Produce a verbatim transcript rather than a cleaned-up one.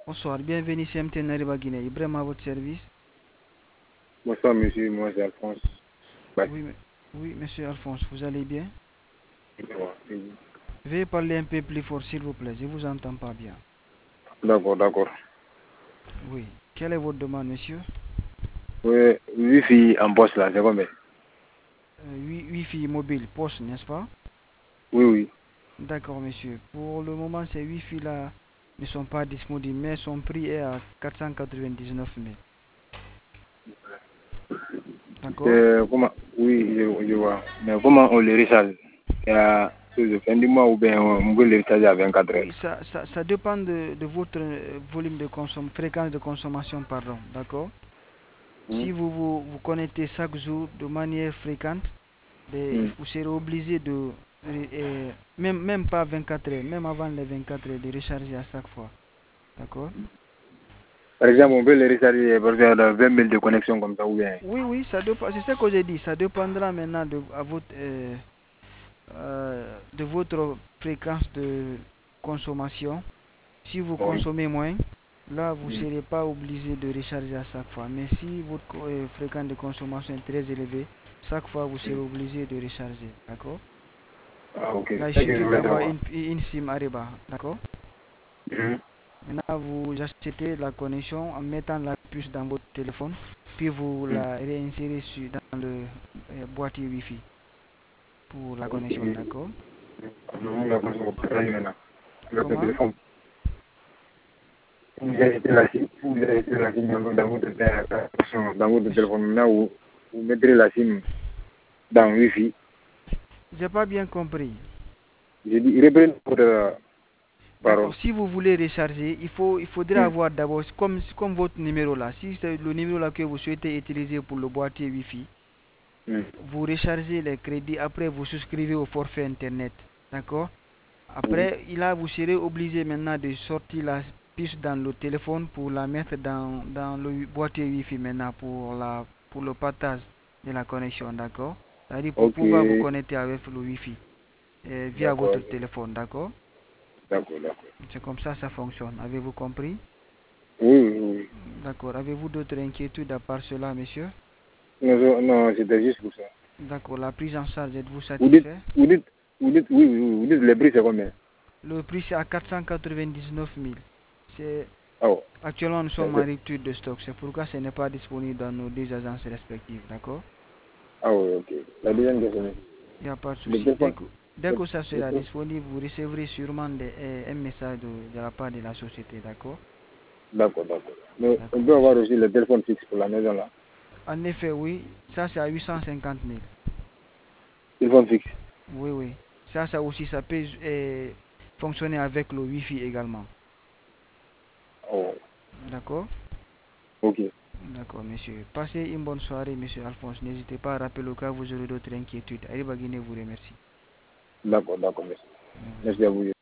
Bonsoir, bienvenue chez M T N Nariba Guinée. Ibrahim à votre service. Bonsoir monsieur, moi c'est Alphonse. Bye. Oui, oui, monsieur Alphonse, vous allez bien? Oui. Veuillez parler un peu plus fort s'il vous plaît, je ne vous entends pas bien. D'accord, d'accord. Oui. Quelle est votre demande, monsieur? Oui, Wi-Fi en poste là, c'est combien? euh, Wi-Fi mobile, poste, n'est-ce pas? Oui, oui. D'accord, monsieur. Pour le moment, ces Wi-Fi là ne sont pas disponibles, mais son prix est à quatre cent quatre-vingt-dix-neuf mille. D'accord? C'est comment? Oui, je, je vois. Mais comment on le recharge? C'est à la fin du mois ou bien on peut le recharger à vingt-quatre heures? Oui, ça, ça, ça dépend de, de votre euh, volume de consommation, fréquence de consommation, pardon. D'accord? Hmm? Si vous, vous vous connectez chaque jour de manière fréquente, de- Hmm. vous serez obligé de, euh, même, même pas vingt-quatre heures, même avant les vingt-quatre heures, de recharger à chaque fois. D'accord? Par exemple, on peut le recharger par exemple à vingt mille de connexion comme ça ou bien? Oui, oui, ça dépend, c'est ce que j'ai dit. Ça dépendra maintenant de, à votre, euh, euh, de votre fréquence de consommation. Si vous Oui. consommez moins, là, vous ne Hmm. serez pas obligé de recharger à chaque fois. Mais si votre euh, fréquence de consommation est très élevée, chaque fois, vous serez obligé de recharger. D'accord? Ah, ok. Là, il C'est ça que je suffit voulais d'avoir savoir. une, une SIM Ariba. D'accord? Hmm. Maintenant, vous achetez la connexion en mettant la puce dans votre téléphone, puis vous Hmm. la réinsérez sur, dans le euh, boîtier Wi-Fi pour la Ok. connexion. D'accord? Non, la connexion, on peut partager maintenant. Avec le Comment? téléphone. Vous avez été la SIM, vous avez été la SIM dans, dans votre, téléphone- dans votre Monsieur, téléphone. Maintenant, vous, vous mettrez la SIM dans Wi-Fi. j'ai pas bien compris. J'ai dit, reprenez votre D'accord, parole. si vous voulez recharger, il faut, il faudrait Hmm. avoir d'abord, comme, comme votre numéro là, si c'est le numéro là que vous souhaitez utiliser pour le boîtier Wi-Fi, Hmm. vous rechargez les crédits, après vous souscrivez au forfait Internet. D'accord? Oui. Après, là, vous serez obligé maintenant de sortir la puce dans le téléphone pour la mettre dans, dans le boîtier Wi-Fi maintenant pour, la, pour le partage de la connexion. D'accord? C'est-à-dire pour Ok. pouvoir vous connecter avec le Wi-Fi euh, via votre D'accord. téléphone. D'accord? D'accord, d'accord. C'est comme ça ça fonctionne. Avez-vous compris? Oui, oui, oui. D'accord. Avez-vous d'autres inquiétudes à part cela, monsieur? Non, je- non, c'était juste pour ça. D'accord. La prise en charge, êtes-vous Vous dites, satisfait? vous dites, vous dites, oui, oui, oui, vous dites, les prix, c'est combien? Le prix, c'est à quatre cent quatre-vingt-dix-neuf mille. C'est Ah, oh. Actuellement, nous C'est- sommes en c'est- rupture de stock. C'est pourquoi ce n'est pas disponible dans nos deux agences respectives. D'accord? ah oui, ok. La deuxième question. Il n'y a pas de Le souci. Dès téléphone, que, dès le, que ça le sera téléphone. disponible, vous recevrez sûrement des- eh, un message de, de la part de la société. D'accord? D'accord, d'accord. Mais on D'accord, peut avoir monsieur. aussi le téléphone fixe pour la maison là. En effet, oui. Ça, c'est à huit cent cinquante mille. Téléphone fixe. Oui, oui. Ça, ça aussi, ça peut eh, fonctionner avec le Wi-Fi également. Oh, D'accord? ok. D'accord, monsieur. Passez une bonne soirée, monsieur Alphonse. N'hésitez pas à rappeler au cas où vous aurez d'autres inquiétudes. Arriba Guinée vous remercie. D'accord, d'accord, merci. Je vous en Merci à prie. vous.